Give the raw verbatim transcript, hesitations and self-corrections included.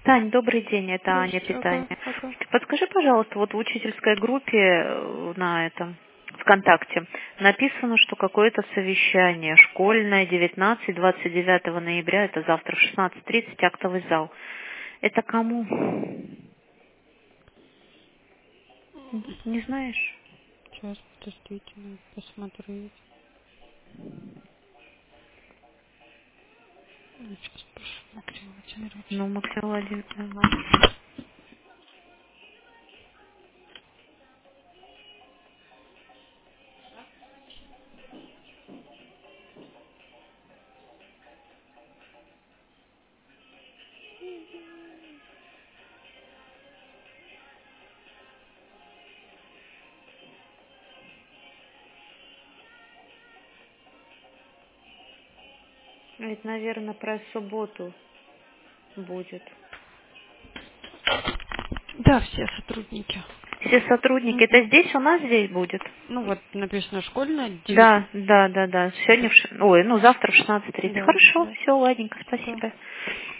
Тань, добрый день, это Аня Здравствуйте, ага, Питание. ага. Подскажи, пожалуйста, вот в учительской группе э, на этом ВКонтакте написано, что какое-то совещание школьное девятнадцатого двадцать девятого ноября, это завтра в шестнадцать тридцать, актовый зал. Это кому? Не знаешь? Сейчас, подождите, надо посмотреть. Ну, сейчас прошу, Максим Владимирович. Ну, Максим Владимирович, ага. Это, наверное, про субботу будет. Да, все сотрудники. Все сотрудники, это Мгм. здесь у нас здесь будет? Ну вот написано школьная девять. Да, да, да, да. Сегодня в ш- Ой, ну завтра в шестнадцать тридцать. Да, Хорошо, да, все, ладненько, да. спасибо.